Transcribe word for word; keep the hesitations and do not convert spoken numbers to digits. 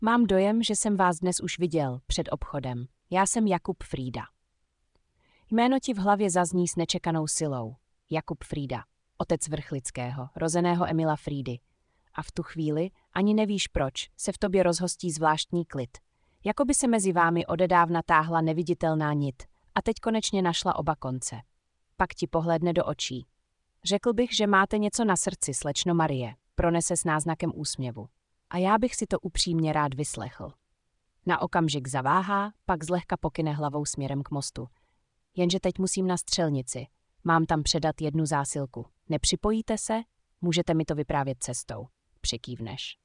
Mám dojem, že jsem vás dnes už viděl před obchodem. Já jsem Jakub Frýda. Jméno ti v hlavě zazní s nečekanou silou. Jakub Frýda, otec Vrchlického, rozeného Emila Frýdy. A v tu chvíli, ani nevíš proč, se v tobě rozhostí zvláštní klid. Jako by se mezi vámi odedávna táhla neviditelná nit a teď konečně našla oba konce. Pak ti pohlédne do očí. Řekl bych, že máte něco na srdci, slečno Marie, pronese s náznakem úsměvu. A já bych si to upřímně rád vyslechl. Na okamžik zaváhá, pak zlehka pokyne hlavou směrem k mostu. Jenže teď musím na střelnici. Mám tam předat jednu zásilku. Nepřipojíte se? Můžete mi to vyprávět cestou. Přikývneš.